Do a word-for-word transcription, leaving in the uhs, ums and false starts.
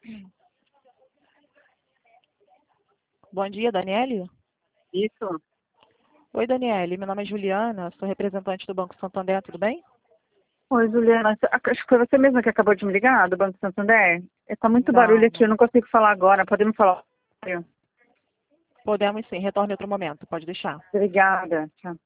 Bom dia, Daniele. Isso. Oi, Daniele. Meu nome é Juliana, sou representante do Banco Santander, tudo bem? Oi, Juliana. Acho que foi você mesma que acabou de me ligar, do Banco Santander? Está muito barulho Não, aqui, eu não consigo falar agora. Podemos falar? podemos sim, retorne em outro momento, pode deixar. Obrigada. Tchau.